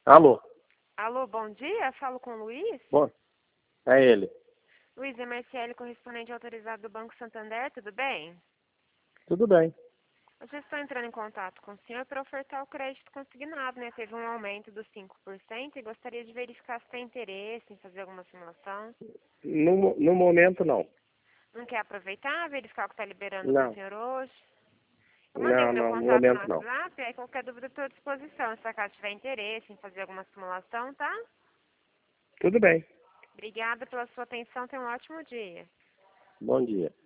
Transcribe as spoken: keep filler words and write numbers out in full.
Alô? Alô, bom dia. Falo com o Luiz. Bom, é ele. Luiz é Marciele, correspondente autorizado do Banco Santander, tudo bem? Tudo bem. Eu já estou entrando em contato com o senhor para ofertar o crédito consignado, né? Teve um aumento dos cinco por cento e gostaria de verificar se tem interesse em fazer alguma simulação. No, mo- no momento, não. Não quer aproveitar, verificar o que está liberando para o Não. senhor hoje? Eu mandei o Não, meu não, no contato no momento, não. WhatsApp, aí qualquer dúvida estou à disposição. Se acaso tiver interesse em fazer alguma simulação, tá? Tudo bem. Obrigada pela sua atenção, tenha um ótimo dia. Bom dia.